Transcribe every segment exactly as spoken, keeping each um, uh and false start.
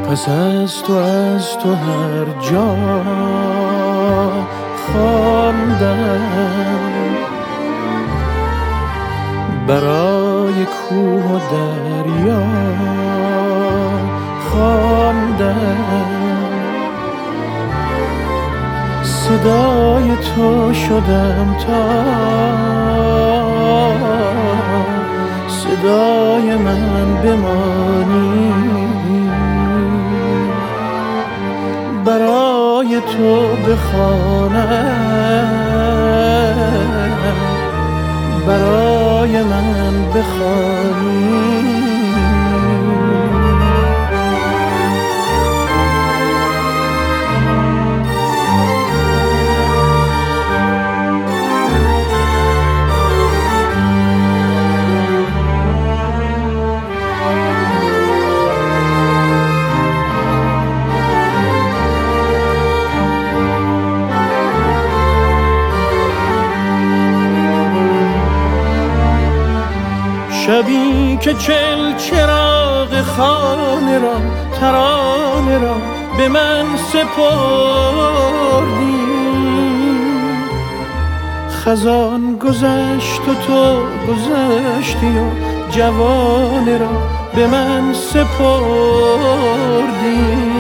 پس از تو از تو هر جا خواندم، برای کوه و دریا خواندم، صدای تو شدم تا صدای من بمانی، برای تو بخوانم، برای من بخوانی. شبی که چل چراغ خانه را ترانه را به من سپردی، خزان گذشت و تو گذشتی و جوانه را به من سپردی.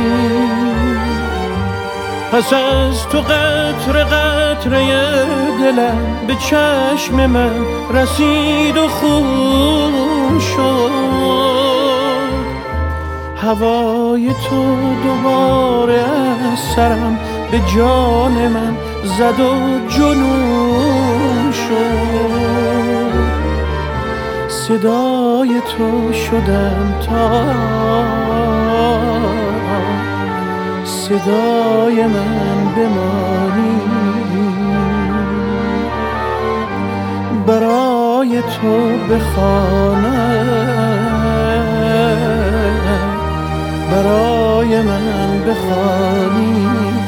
پس از تو قطره قطره دلم به چشم من رسید و خون شد، هوای تو دوباره از سرم به جان من زد و جنون شد، صدای تو شدم تا صدای من بمانی، برای تو بخوانم، برای من بخوانی.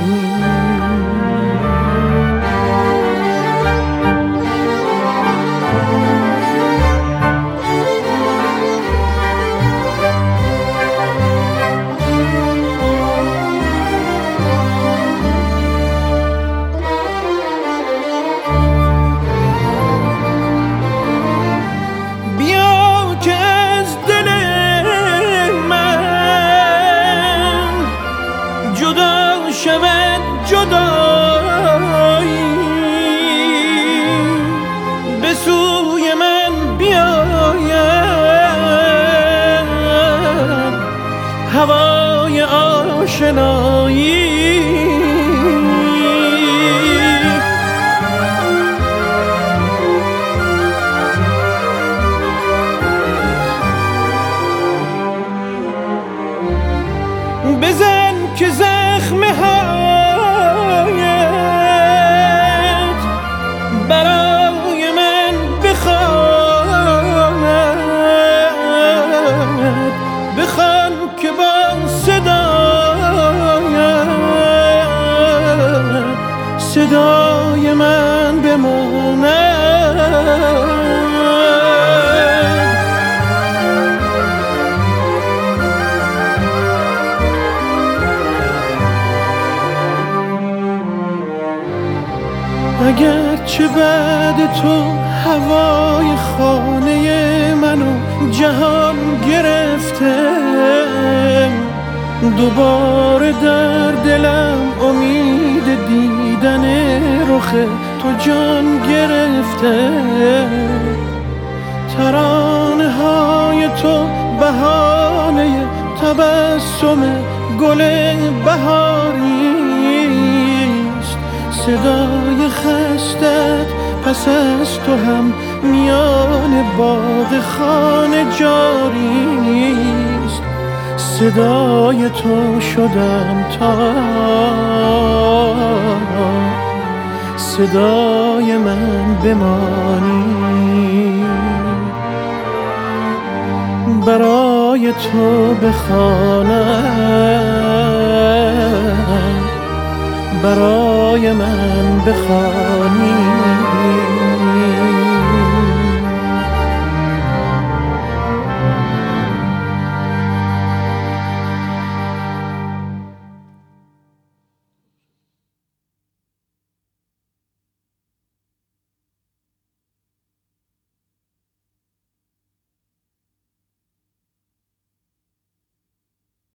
شود جدایی به سوی من بیاید، هوای آشنایی بزن که زخم هایت برای من بخواند، بخوان که با صدایت صدای من بماند. اگرچه بعد تو هوای خانه منو جهان گرفته، دوباره در دلم امید دیدن رخ تو جان گرفته، ترانه های تو بهانه تبسم گل بهاریست، صدای خستت پس از تو هم میان باغ خانه جاریست، صدای تو شدم تا صدای من بمانی، برای تو بخوانم، برای من بخوانی.